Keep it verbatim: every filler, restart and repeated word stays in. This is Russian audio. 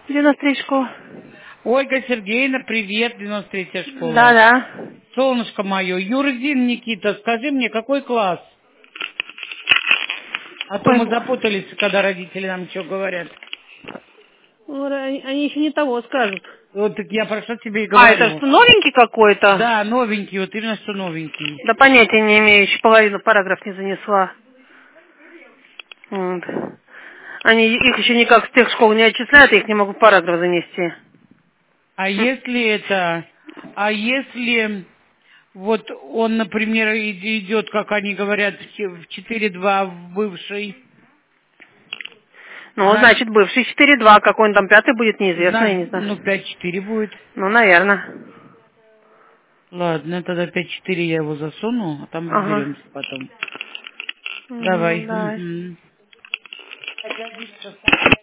девяносто третья школа. Ольга Сергеевна, привет, девяносто третья школа. Да, да. Солнышко мое, Юрзин Никита, скажи мне, какой класс? А то Ой. мы запутались, когда родители нам что говорят. Ну, Они, они еще не того скажут. Вот так я про что тебе и А, это говорю. что, новенький какой-то? Да, новенький, вот именно что новенький. Да понятия не имею, еще половину параграф не занесла. Вот. Они их еще никак с тех школ не отчисляют, и их не могут параграф занести. А если это, а если вот он, например, и- идет, как они говорят, в че- в четыре два в бывший, Ну, значит, значит, бывший четыре два, какой он там пятый будет, неизвестно, я зна- не ну, знаю. пять четыре будет. Ну, наверное. Ладно, тогда пять четыре я его засуну, а там Ага. разберемся потом. Угу, Давай. давай. Мгм.